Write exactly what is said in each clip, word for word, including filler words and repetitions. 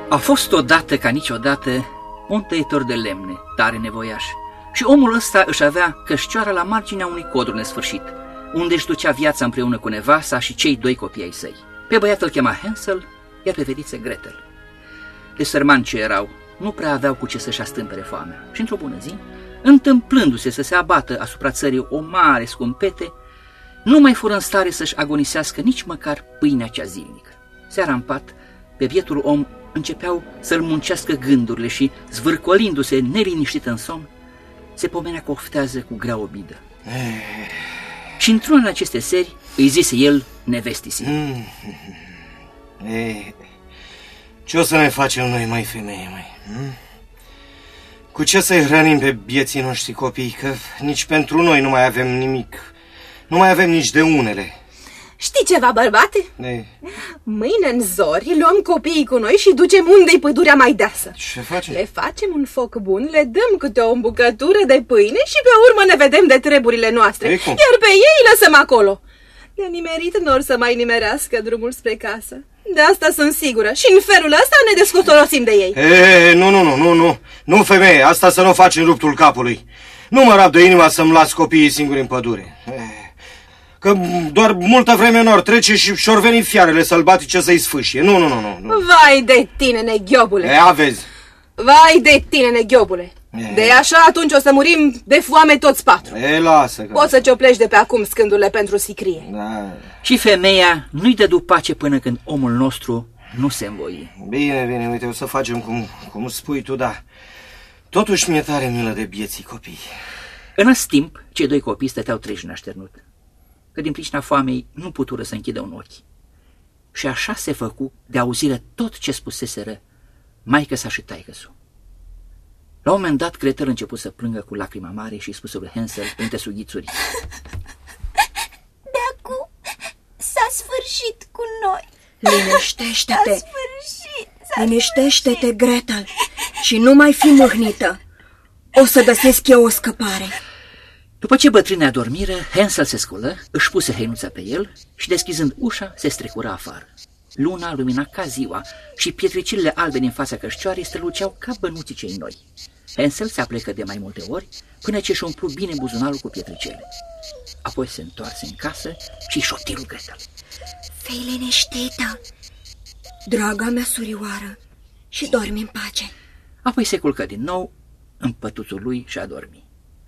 A fost odată ca niciodată un tăietor de lemne, tare nevoiaș, și omul ăsta își avea cășcioara la marginea unui codru nesfârșit, unde își ducea viața împreună cu nevasta și cei doi copii ai săi. Pe băiat îl chema Hansel, iar pe fetiță Gretel. De sărmani ce erau, nu prea aveau cu ce să-și astâmpere foamea și într-o bună zi, întâmplându-se să se abată asupra țării o mare scumpete, nu mai fură în stare să-și agonisească nici măcar pâinea cea zilnică. Seara în pat, pe bietul om începeau să-l muncească gândurile și, zvârcolindu-se neliniștit în somn, se pomenea că oftează cu grea obidă. Și într-una din aceste seri îi zise el nevestisii: e, ce o să ne facem noi, mai femeie, mai? Hm? Cu ce să-i hrănim pe bieții noștri copii? Că nici pentru noi nu mai avem nimic. Nu mai avem nici de unele. Știi ceva, bărbate? E. Mâine în zori luăm copiii cu noi și ducem unde-i pădurea mai deasă. Ce facem? Le facem un foc bun, le dăm câte o bucătură de pâine și pe urmă ne vedem de treburile noastre. E, cum? Iar pe ei îi lăsăm acolo. De nimerit n-or să mai nimerească drumul spre casă. De asta sunt sigură. Și în felul ăsta ne descotorosim de ei. E, nu, nu, nu, nu, nu. Nu, femeie, asta să nu faci în ruptul capului. Nu mă rab de inima să-mi las copiii singuri în pădure. E. Că doar multă vreme n-or trece și și-or veni fiarele sălbatice să-i sfâșie. Nu, nu, nu, nu, nu. Vai de tine, neghiobule! E, aveți. Vai de tine, neghiobule! E. De așa atunci o să murim de foame toți patru. E, lasă că... Poți să cioplești de pe acum scândurile pentru sicrie. Da. Și femeia nu-i dădu pace până când omul nostru nu se învoi. Bine, bine, uite, o să facem cum, cum spui tu, da. Totuși mi-e tare milă de bieții copii. În acest timp, cei doi copii stăteau treji în așternut, că din pricina foamei nu putură să închidă un ochi. Și așa se făcu de auzire tot ce spuseseră maică-sa și taică-su. La un moment dat, Gretel început să plângă cu lacrima mare și spuse lui Hansel printre sughițuri: de acum s-a sfârșit cu noi. Liniștește-te, S-a sfârșit, s-a liniștește-te, sfârșit. Gretel, și nu mai fi mâhnită. O să găsesc eu o scăpare. După ce bătrânii adormiră, Hansel se sculă, își puse hăinuța pe el și, deschizând ușa, se strecură afară. Luna lumina ca ziua și pietricile albe din fața cășcioarei străluceau ca bănuții cei noi. Hansel se aplecă de mai multe ori până ce își umplu bine buzunarul cu pietricele. Apoi se întoarse în casă și șopti lui Gretel: Fii liniștită, draga mea surioară, și dormi în pace. Apoi se culcă din nou în pătuțul lui și a dormi.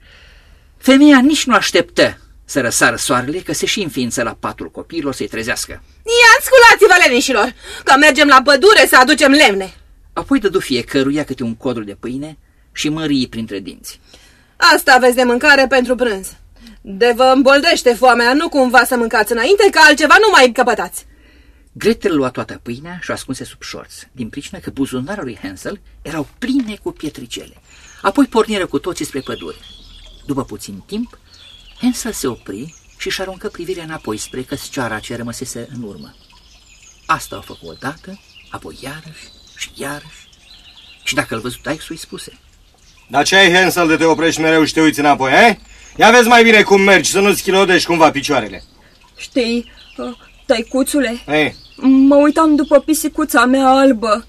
Femeia nici nu așteptă să răsară soarele, că se și înființă la patul copiilor să-i trezească. Ia, sculați-vă, lenișilor, că mergem la pădure să aducem lemne. Apoi dădu fiecăruia câte un codru de pâine și mării printre dinți. Asta aveți de mâncare pentru prânz. De vă îmboldește foamea, nu cumva să mâncați înainte, că altceva nu mai căpătați. Gretel lua toată pâinea și o ascunse sub șorț, din pricina că buzunarul lui Hansel erau pline cu pietricele. Apoi porniră cu toții spre pădure. După puțin timp, Hansel se opri și își aruncă privirea înapoi spre căscioara ce rămăsese în urmă. Asta o făcut odată, apoi iarăși și iarăși. Și dacă îl văzut taică-su, îi spuse: Dar ce ai, Hansel, de te oprești mereu și te uiți înapoi, eh? Ia vezi mai bine cum mergi, să nu-ți chilodești cumva picioarele. Știi, tăicuțule, Ei. mă uitam după pisicuța mea albă.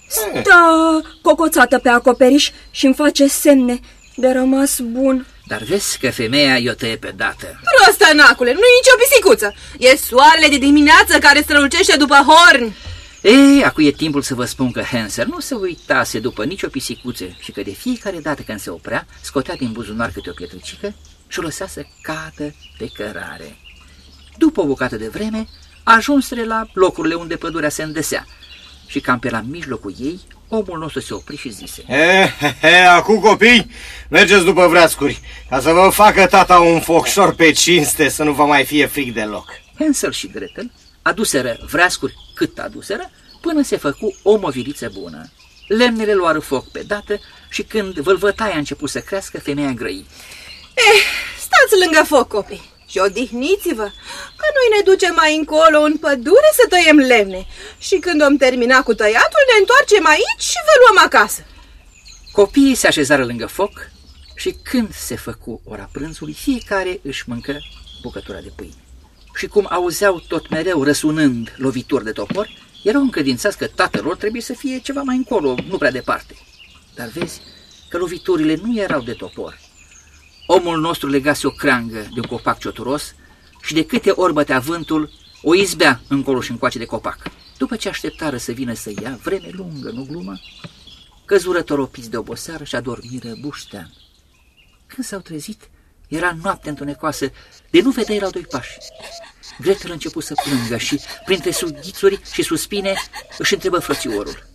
Stă cocoțată pe acoperiș și îmi face semne de rămas bun. Dar vezi că femeia i-o tăie pe dată. Prostănacule, nu e nicio pisicuță. E soarele de dimineață care strălucește după horni. Ei, acum e timpul să vă spun că Hansel nu se uitase după nicio pisicuță și că de fiecare dată când se oprea, scotea din buzunar câte o pietricică și o lăsa să cadă pe cărare. După o bucată de vreme, ajunseră la locurile unde pădurea se îndesea și cam pe la mijlocul ei, omul nostru se opri și zise: He, he, he, acum, copii, mergeți după vreascuri, ca să vă facă tata un focșor pe cinste, să nu vă mai fie frig deloc. Hansel și Gretel aduseră vreascuri cât aduseră, până se făcu o moviriță bună. Lemnele luară foc pe dată și când vâlvătaia a început să crească, femeia grăi: Eh, stați lângă foc, copii, și odihniți-vă, că noi ne ducem mai încolo în pădure să tăiem lemne și când om termina cu tăiatul, ne întoarcem aici și vă luăm acasă. Copiii se așezară lângă foc și când se făcu ora prânzului, fiecare își mâncă bucătura de pâine. Și cum auzeau tot mereu răsunând lovituri de topor, Erau încredințați că tatăl lor trebuie să fie ceva mai încolo, nu prea departe. Dar vezi că loviturile nu erau de topor. Omul nostru legase o creangă de un copac cioturos și de câte ori bătea vântul, o izbea încolo și încoace de copac. După ce așteptară să vină să ia, vreme lungă, nu glumă, căzură toropiți de oboseară și adormiră buștean. Când s-au trezit, era noapte întunecoasă, de nu vedeai la doi pași. Gretel a început să plângă și, printre sughițuri și suspine, își întrebă frățiorul.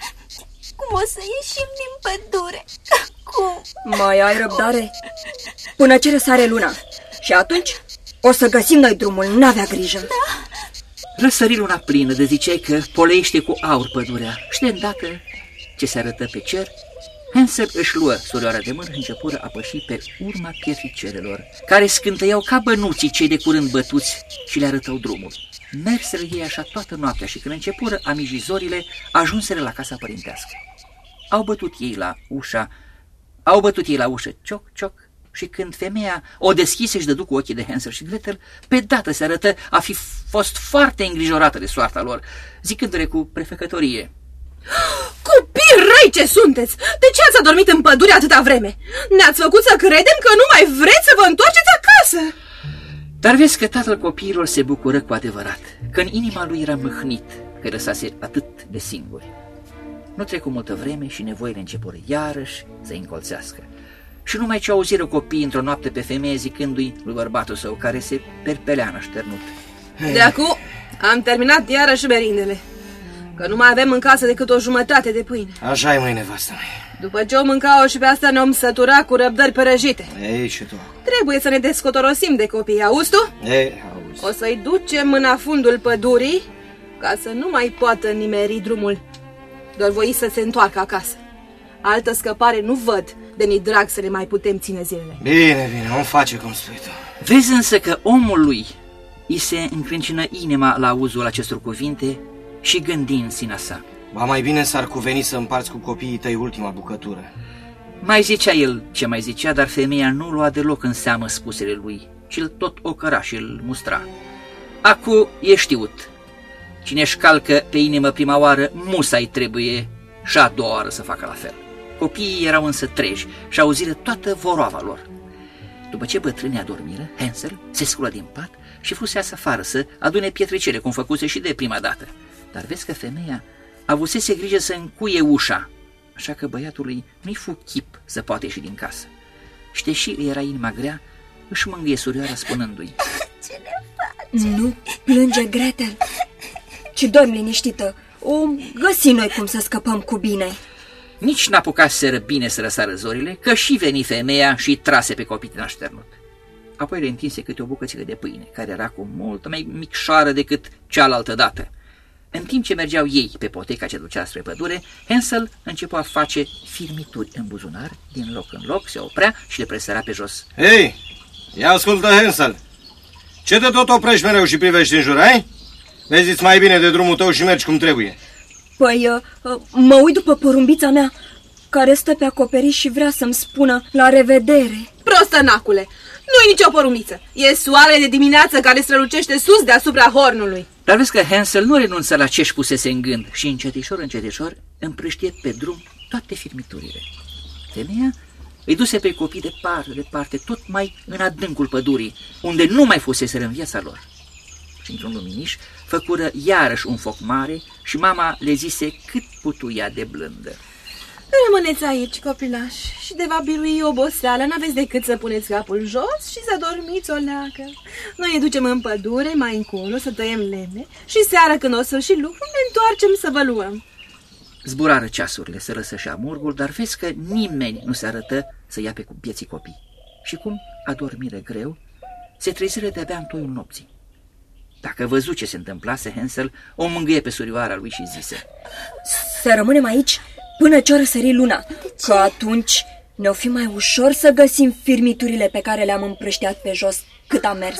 Cum o să ieșim din pădure? Cum? Mai ai răbdare? Până ce răsare luna. Și atunci o să găsim noi drumul, n-avea grijă. Da. Răsări luna plină de ziceai că poleiește cu aur pădurea. Și de îndată ce se arătă pe cer, Hansel își luă surioara de mână și începură a păși pe urma pietricelelor, care scântăiau ca bănuții cei de curând bătuți și le arătau drumul. Merseră ei așa toată noaptea și când începură amijizorile, ajunseră la casa părintească. Au bătut ei la ușa, au bătut ei la ușă, cioc, cioc, și când femeia o deschise și dădu cu ochii de Hansel și Gretel, pe dată se arătă a fi fost foarte îngrijorată de soarta lor, zicându-le cu prefecătorie. Copii răi ce sunteți! De ce ați adormit în pădure atâta vreme? Ne-ați făcut să credem că nu mai vreți să vă întoarceți acasă! Dar vezi că tatăl copiilor se bucură cu adevărat, că în inima lui era mâhnit că lăsase atât de singuri. Nu trecu multă vreme și nevoile începură iarăși să-i încolțească. Și numai ce auziră copiii într-o noapte pe femeie zicându-i lui bărbatul său, care se perpelea înășternut. De acum am terminat iarăși merindele, că nu mai avem în casă decât o jumătate de pâine. Așa-i, măi, nevastă mea. După ce o mâncau și pe asta ne-om sătura cu răbdări părăjite. Ei, și tu. Trebuie să ne descotorosim de copii, auzi tu? Ei, auzi. O să-i ducem în afundul pădurii ca să nu mai poată nimeri drumul. Doar voi să se întoarcă acasă. Altă scăpare nu văd, de ni drag să ne mai putem ține zilele. Bine, bine, om face cum spui tu. Vezi însă că omului îi se încrâncină inima la auzul acestor cuvinte și gândi în sinea sa. Ba mai bine s-ar cuveni să împarți cu copiii tăi ultima bucătură. Mai zicea el ce mai zicea, dar femeia nu lua deloc în seamă spusele lui, ci îl tot ocăra și îl mustra. Acu e știut. Cine își calcă pe inimă prima oară, musai trebuie și a doua oară să facă la fel. Copiii erau însă treji și auziră toată voroava lor. După ce bătrânii adormiră, Hansel se sculă din pat și fusea să afară să adune pietricele, cum făcuse și de prima dată. Dar vezi că femeia avusese grijă să încuie ușa, așa că băiatului nu-i fu chip să poată ieși din casă. Și deși îi era inima grea, își mângâie surioara spunându-i: Ce ne face? Nu plânge, Gretel, ci dormi liniștită. O găsi noi cum să scăpăm cu bine. Nici n-apucaseră bine să răsară zorile, că și veni femeia și trase pe copii din așternut. Apoi le întinse câte o bucățică de pâine, care era cu mult mai micșoară decât cealaltă dată. În timp ce mergeau ei pe poteca ce ducea spre pădure, Hansel începea a face firmituri în buzunar, din loc în loc, se oprea și le presăra pe jos. Hei, ia ascultă, Hansel, ce de tot oprești mereu și privești în jur, ai? Vezi-ți mai bine de drumul tău și mergi cum trebuie. Păi, uh, mă uit după porumbița mea, care stă pe acoperiș și vrea să-mi spună la revedere. Prostănacule, nu-i nicio porumbiță. E soarele de dimineață care strălucește sus deasupra hornului. Dar vezi că Hansel nu renunță la ce-și pusese în gând și încetișor, încetișor împrăștie pe drum toate firmiturile. Femeia îi duse pe copii departe, departe, tot mai în adâncul pădurii, unde nu mai fuseseră în viața lor. Și într-un luminiș făcură iarăși un foc mare și mama le zise cât putuia de blândă: Rămâneți aici, copilași, și de va birui oboseala, n-aveți decât să puneți capul jos și să dormiți o leacă. Noi ne ducem în pădure, mai încolo, să tăiem lemne și seara, când o sfârșit lucrul, ne întoarcem să vă luăm. Zburară ceasurile, se răsășea murgul, dar vezi că nimeni nu se arătă să ia pe vieții copii. Și cum adormire greu, se treziră de-abia în toiul nopții. Dacă văzu ce se întâmplase, Hansel o mângâie pe surioara lui și zise: Să rămânem aici până ce o răsări luna, că atunci ne-o fi mai ușor să găsim firmiturile pe care le-am împrăștiat pe jos cât am mers.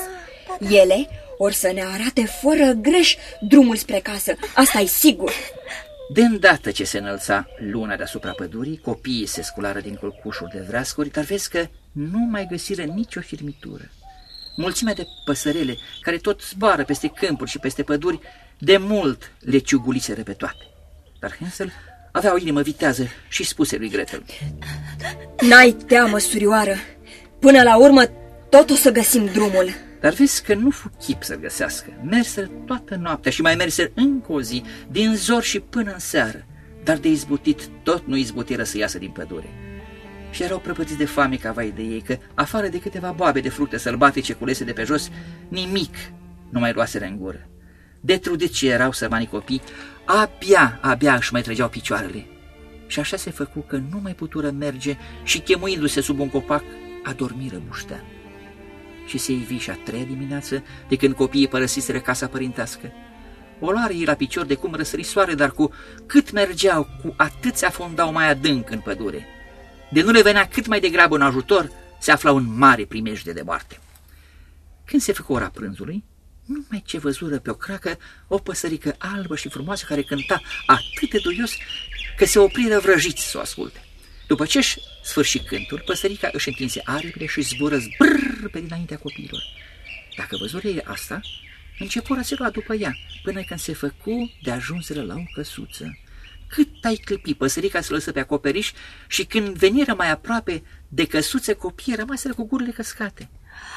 Ele or să ne arate fără greș drumul spre casă, asta e sigur. De îndată ce se înălța luna deasupra pădurii, copiii se sculară din culcușul de vreascuri, dar vezi că nu mai găsiră nicio firmitură. mulțimea de păsărele care tot zboară peste câmpuri și peste păduri, de mult le ciuguliseră pe toate. Dar Hansel avea o inimă vitează și spuse lui Gretel: N-ai teamă, surioară, până la urmă tot o să găsim drumul. Dar vezi că nu fu chip să-l găsească. Merseră toată noaptea și mai merseră încă o zi, din zor și până în seară, dar de izbutit tot nu izbutiră să iasă din pădure. Și erau prăpătiți de foame ca vai de ei, că afară de câteva boabe de fructe sălbatice culese de pe jos, nimic nu mai luaseră în gură. De trudit ce erau sărmanii copii, abia, abia își mai trăgeau picioarele. Și așa se făcu că nu mai putură merge și, chemuindu-se sub un copac, adormiră muștean. Și se ivi și a treia dimineață, de când copiii părăsiseră casa părintească. O luară ei la picior de cum răsări soare, dar cu cât mergeau, cu atât se afundau mai adânc în pădure. De nu le venea cât mai degrabă un ajutor, se aflau în mare primejde de moarte. Când se făcu ora prânzului, numai ce văzură pe o cracă o păsărică albă și frumoasă care cânta atât de duios că se opriră vrăjiți să o asculte. După ce își sfârși cântul, păsărica își întinse aripile și zbură zbrrr pe dinaintea copiilor. Dacă văzură ei asta, începură să lua după ea, până când se făcu de ajunseră la o căsuță. Cât ai clipi, păsărica se lăsă pe acoperiș și când veniră mai aproape de căsuță, copiii rămaseră cu gurile căscate.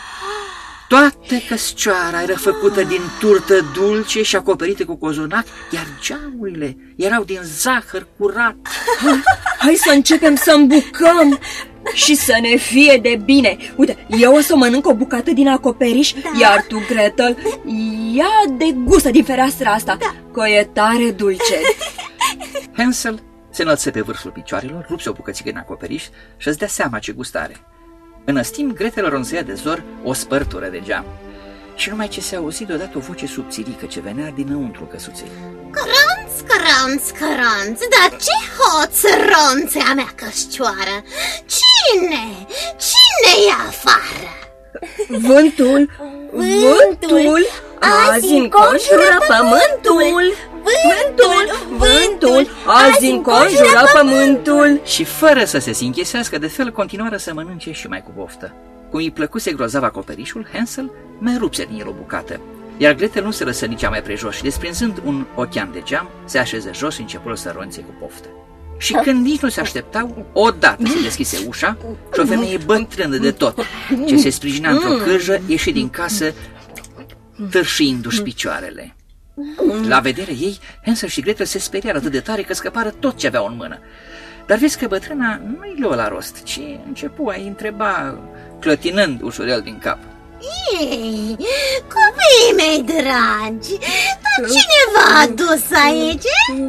Toată căscioara era făcută din turtă dulce și acoperită cu cozonac, iar geamurile erau din zahăr curat. Hai, hai să începem să îmbucăm și să ne fie de bine. Uite, eu o să mănânc o bucată din acoperiș, da. Iar tu, Gretel, ia de gustă din fereastra asta, da. Că e tare dulce. Hansel se înălță pe vârful picioarelor, rupse o bucățică din acoperiș și îți dea seama ce gustare. În ăstim, Gretel ronțăia de zor o spărtură de geam. Și numai ce se auzi deodată o voce subțirică ce venea dinăuntru căsuței. Căranț, căranț, căranț, dar ce hoț ronțe a mea căscioară? Cine? Cine e afară? Vântul, vântul, azi înconjură pământul. Vântul, vântul, azi înconjură pământul. Și fără să se sinchesească de fel, continuară să mănânce și mai cu poftă. Cum îi plăcuse grozav acoperișul, Hansel mai rupse din el o bucată, iar Gretel nu se lăsă nici mai prejos și, desprinzând un ochean de geam, se așeze jos și începură să ronțe cu poftă. Și când nici nu se așteptau, odată se deschise ușa și o femeie bătrână de tot, ce se sprijinea într-o cârjă, ieși din casă, târșindu-și picioarele. La vederea ei, Hansel și Gretel se speriară atât de tare că scăpară tot ce aveau în mână. Dar vezi că bătrâna nu-i lua la rost, ci începu a-i întreba, clătinând ușurel din cap. Ei, copiii mei dragi, dar cine v-a adus aici?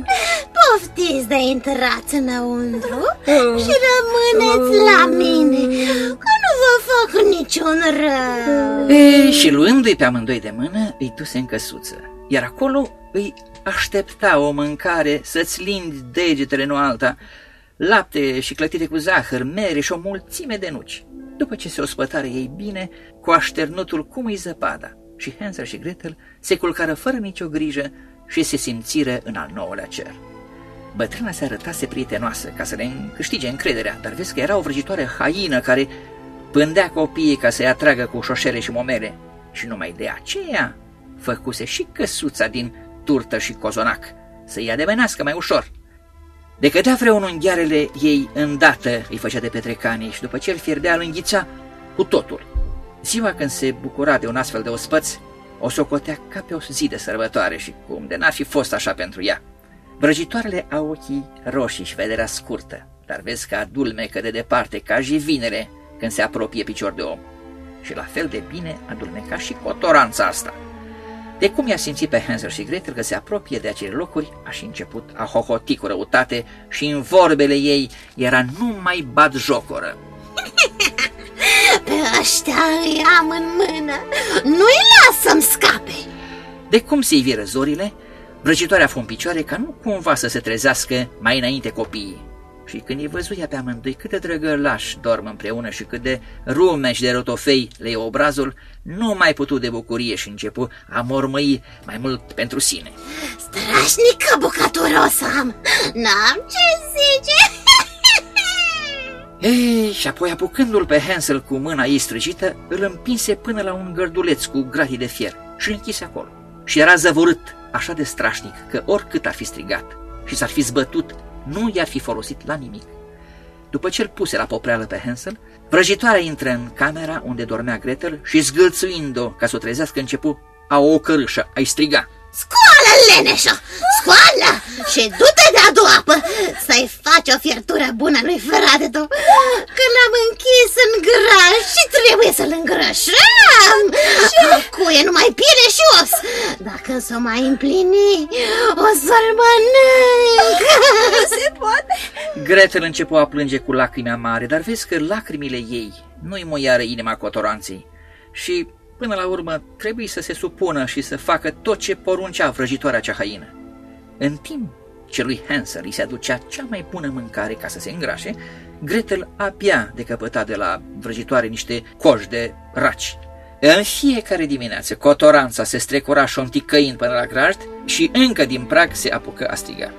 Poftiți de intrați înăuntru și rămâneți la mine, că nu vă fac niciun rău. Ei, și luându-i pe amândoi de mână, îi duse în căsuță, iar acolo îi aștepta o mâncare să-ți lindi degetele, nu alta, lapte și clătite cu zahăr, mere și o mulțime de nuci. După ce se ospătară ei bine, cu așternutul cum îi zăpada, și Hansel și Gretel se culcară fără nicio grijă și se simțiră în al nouălea cer. Bătrâna se arătase prietenoasă ca să le câștige încrederea, dar vezi că era o vrăjitoare haină care pândea copiii ca să-i atragă cu șoșere și momele, și numai de aceea făcuse și căsuța din turtă și cozonac, să-i ademenească mai ușor. De cădea vreun unghiarele ei, îndată îi făcea de petrecanii și după ce îl fierbea, îl înghițea cu totul. Ziua când se bucura de un astfel de ospăț, o socotea ca pe o zi de sărbătoare și cum de n-ar fi fost așa pentru ea. Vrăjitoarele au ochii roșii și vederea scurtă, dar vezi că adulmecă de departe ca jivinele când se apropie picior de om. Și la fel de bine adulmeca și cotoranța asta. De cum i-a simțit pe Hansel și Gretel că se apropie de acele locuri, a și început a hohoti cu răutate și în vorbele ei era numai batjocoră. Pe ăștia îi am în mână, nu-i las să-mi scape. De cum se iviră zorile, vrăjitoarea fu în picioare ca nu cumva să se trezească mai înainte copiii. Și când îi văzuia pe amândoi cât de drăgălași dorm împreună și cât de rume și de rotofei le e obrazul, nu mai putu de bucurie și începu a mormăi mai mult pentru sine. Strașnică bucătură o să am, n-am ce zice. Ei, și apoi apucându-l pe Hansel cu mâna ei străjită, îl împinse până la un gărduleț cu gratii de fier și îl închise acolo. Și era zăvorât așa de strașnic că oricât ar fi strigat și s-ar fi zbătut, nu i-ar fi folosit la nimic. După ce îl puse la popreală pe Hansel, vrăjitoarea intră în camera unde dormea Gretel și, zgâlțuind-o ca să o trezească, începu a o ocărâșă, a-i striga: Scoală, leneșă! Scoală! Și du-te de adu apă să-i faci o fiertură bună lui frate tău, că l-am închis în graș și trebuie să-l îngrășăm. Acum e numai piele și os. Dacă s-o mai împlini, o să-l mănânc. Nu se poate. Gretel începu a plânge cu lacrimi amare, dar vezi că lacrimile ei nu-i moiară inima cotoranței și până la urmă trebuie să se supună și să facă tot ce poruncea vrăjitoarea cea haină. În timp ce lui Hansel îi se aducea cea mai bună mâncare ca să se îngrașe, Gretel abia decăpăta de la vrăjitoare niște coși de raci. În fiecare dimineață cotoranța se strecura șonticăind până la grajd și încă din prag se apucă a striga: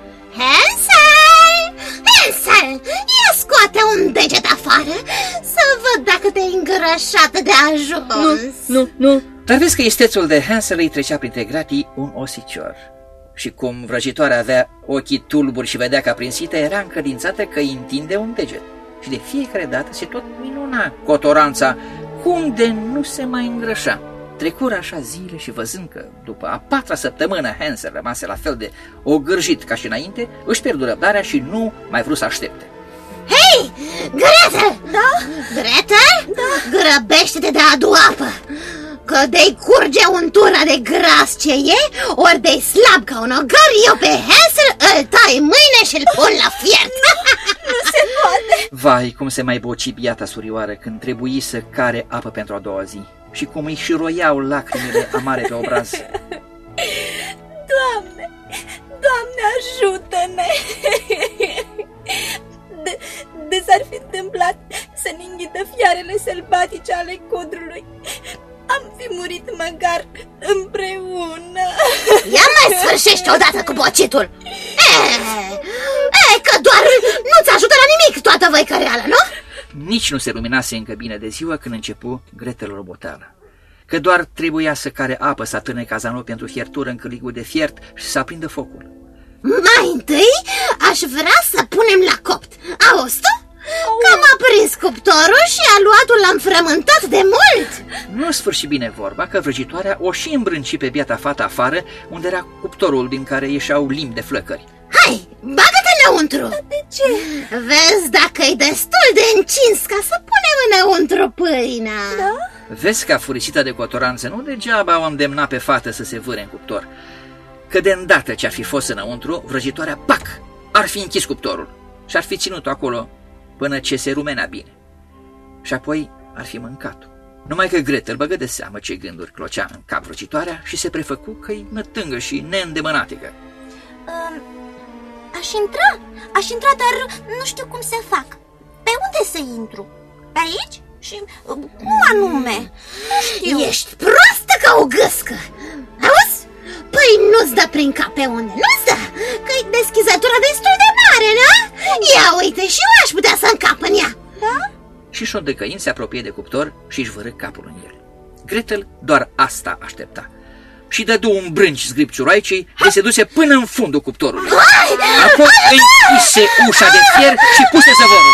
Hansel! Hansel! Ia scoate un deget afară să văd dacă te-ai îngrășat de ajuns. Nu, nu, nu. Dar vezi că istețul de Hansel îi trecea printre gratii un osicior. Și cum vrăjitoarea avea ochii tulburi și vedea ca prinsită, era încredințată că îi întinde un deget. Și de fiecare dată se tot minuna cotoranța cum de nu se mai îngrășa. Trecură așa zile și văzând că după a patra săptămână Hansel rămase la fel de ogârjit ca și înainte, își pierdu răbdarea și nu mai vrut să aștepte. Hei, Gretel! Da? Gretel? Da? Grăbește-te de adu apă, că de-i curge untura de gras ce e, ori de-i slab ca un ogar, eu pe Hansel îl tai mâine și îl pun la fiert. Nu se poate. Vai, cum se mai boci biata surioară când trebuie să care apă pentru a doua zi și cum îi șiroiau lacrimile amare pe obraz. Doamne, Doamne, ajută-ne! De, de s-ar fi întâmplat să ne înghită fiarele sălbatice ale codrului, am fi murit măcar împreună. Ia mai sfârșește odată cu bocitul. E, e, că doar nu-ți ajută la nimic toată văicăreala, nu? Nici nu se luminase încă bine de ziua când începu Gretel roboteală, că doar trebuia să care apă, să atârne cazanul pentru fiertură în cârligul de fiert și să aprindă focul. Mai întâi aș vrea să punem la copt. Auzi tu? Că m-a prins cuptorul și aluatul l-am frământat de mult. Nu sfârși bine vorba că vrăjitoarea o și îmbrânci pe biata fată afară, unde era cuptorul din care ieșeau limbi de flăcări. Hai, bagă-te înăuntru. De ce? Vezi dacă e destul de încins ca să punem înăuntru pâinea. Da? Vezi că furisită de cotoranță nu degeaba o îndemna pe fată să se vâre în cuptor, că de îndată ce ar fi fost înăuntru, vrăjitoarea, pac, ar fi închis cuptorul și ar fi ținut-o acolo până ce se rumenea bine. Și apoi ar fi mâncat-o. Numai că Gretel băgă de seamă ce gânduri clocea în cap vrăjitoarea și se prefăcu că-i nătângă și neîndemânatică. Um, aș intra, aș intra, dar nu știu cum să fac. Pe unde să intru? Pe aici? Și uh, cum anume? Nu știu. Ești proastă ca o gâscă. Auzi? Păi nu-ți dă prin cap pe unde, nu-ți dă, că-i deschizătura destul de mare, nu? Ia uite, și eu aș putea să încap în ea. Da? Și șondăcăind se apropie de cuptor și își vără capul în el. Gretel doar asta aștepta și dădu un brânci zgripciuraicei de se duse până în fundul cuptorului. Apoi închise ușa de fier și puse zăvorul.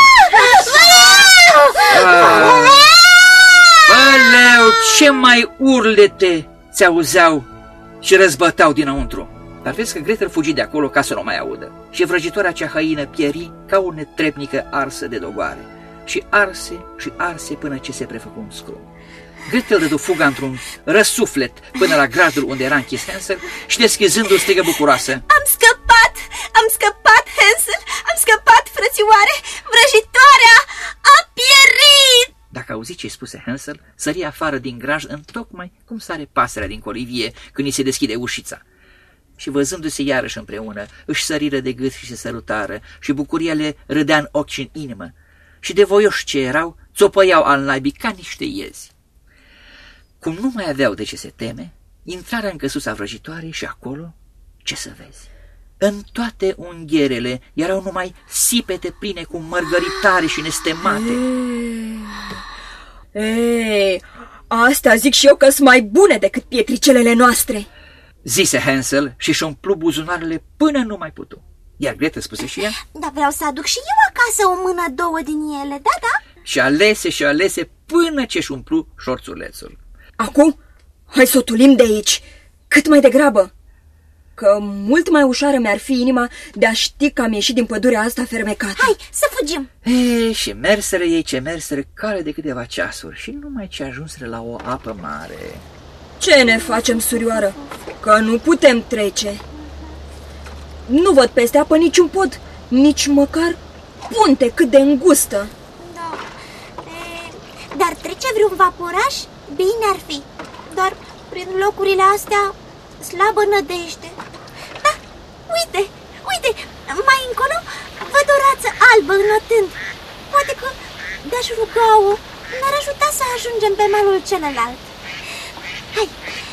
Aleu, ce mai urlete se auzeau și răzbăteau dinăuntru. Dar vezi că Gretel fugi de acolo ca să nu mai audă și vrăjitoarea cea haină pieri ca o netrepnică arsă de dogoare și arse și arse până ce se prefăcu un scrum. Gretel dădu fuga într-un răsuflet până la gradul unde era închis Hansel și deschizându-l strigă bucuroasă: Am scăpat! Am scăpat, Hansel! Am scăpat, frățioare! Vrăjitoarea a pierit! Dacă auzi ce-i spuse Hansel, sări afară din graj întocmai cum sare pasărea din colivie când îi se deschide ușița. Și văzându-se iarăși împreună, își săriră de gât și se sărutară și bucuria le râdea în ochi și în inimă. Și de voioși ce erau, țopăiau al naibii ca niște iezi. Cum nu mai aveau de ce se teme, intrară în căsuța vrăjitoarei și acolo, ce să vezi? În toate ungherele erau numai sipete pline cu mărgăritare și nestemate. Ei, asta zic și eu că sunt mai bune decât pietricelele noastre, zise Hansel și-și umplu buzunarele până nu mai putu. Iar Gretel spuse și ea: Dar vreau să aduc și eu acasă o mână, două din ele, da, da? Și alese și alese până ce-și umplu șorțulețul. Acum, hai să o tulim de aici, cât mai degrabă, că mult mai ușoară mi-ar fi inima de a ști că am ieșit din pădurea asta fermecată. Hai, să fugim! E, și merseră ei ce merseră cale de câteva ceasuri și numai ce ajunseră la o apă mare. Ce ne facem, surioară? Că nu putem trece. Nu văd peste apă niciun pod, nici măcar punte cât de îngustă. Da. E, dar trece vreun vaporaș? Bine ar fi. Doar prin locurile astea slabă nădejde. Da, uite, uite, mai încolo văd o rață albă înotând. Poate că de-aș ruga-o ne-ar ajuta să ajungem pe malul celălalt. Hai!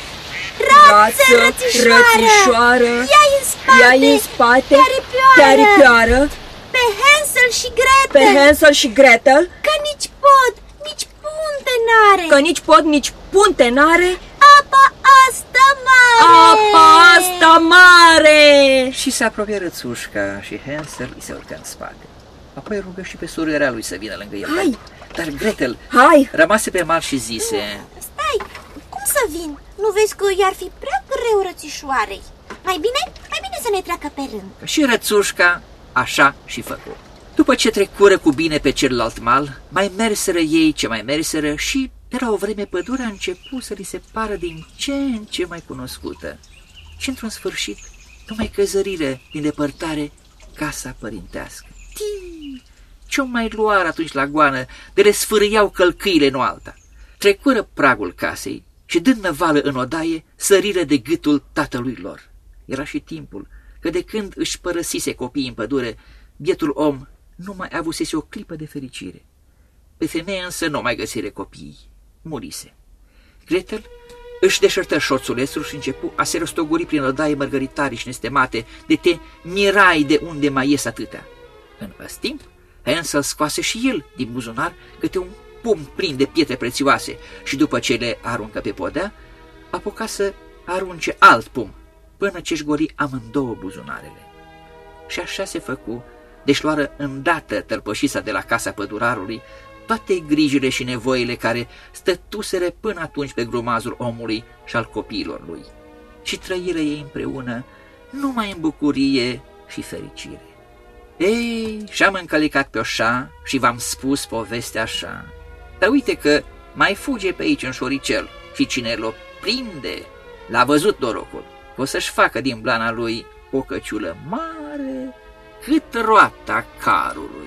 Rață, rățișoară, rățișoară, ia-i în spate, ia-i în spate, te-aripioară, te-aripioară, pe Hansel și Gretel, pe Hansel și Gretel, că nici pod, nici punte n-are, că nici pod, nici punte n-are, apa asta mare, apa asta mare. Și se apropie rățușca și Hansel îi se urcă în spate. Apoi rugă și pe surioara lui să vină lângă el. Hai! Dar Gretel Hai! rămase pe mal și zise: Stai, cum să vin? Nu vezi că i-ar fi prea greu rățișoarei? Mai bine, mai bine să ne treacă pe rând. Și rățușca așa și făcu. După ce trecură cu bine pe celălalt mal, mai merseră ei ce mai merseră și de la o vreme pădurea a început să li se pară din ce în ce mai cunoscută. Și într-un sfârșit, numai căzărire din depărtare casa părintească. Tii! Ce-o mai luară atunci la goană, de le sfârâiau călcâile în alta. Trecură pragul casei și, dând năvală în odaie, săriră de gâtul tatălui lor. Era și timpul, că de când își părăsise copiii în pădure, bietul om nu mai avusese o clipă de fericire. Pe femeie însă nu mai găsire copiii. Murise. Gretel își deșertă șorțulețul și începu a se rostogori prin odaie mărgăritare și nestemate, de te mirai de unde mai ies atâtea. În ăst timp, Hansel scoase și el din buzunar câte un pumn plin de pietre prețioase și după ce le aruncă pe podea, apuca să arunce alt pumn, până ce-și goli amândouă buzunarele. Și așa se făcu, deci luară îndată tălpășița de la casa pădurarului toate grijile și nevoile care stătuseră până atunci pe grumazul omului și al copiilor lui. Și trăiră ei împreună numai în bucurie și fericire. Ei, și-am încălicat pe oșa și v-am spus povestea așa. Dar uite că mai fuge pe aici un șoricel și cine l-o prinde, l-a văzut norocul, o să-și facă din blana lui o căciulă mare cât roata carului.